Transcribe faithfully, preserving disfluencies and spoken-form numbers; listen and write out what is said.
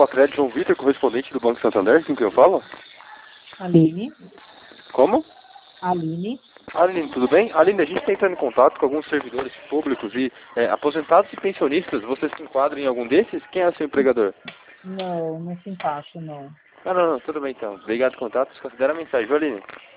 Pacred, João Vitor, correspondente do Banco Santander, com quem eu falo? Aline. Como? Aline. Aline, tudo bem? Aline, a gente está entrando em contato com alguns servidores públicos e é, aposentados e pensionistas. Você se enquadra em algum desses? Quem é seu empregador? Não, não se encaixa, não. Ah, não, não, tudo bem então. Obrigado pelo contato. Considera a mensagem, viu, Aline?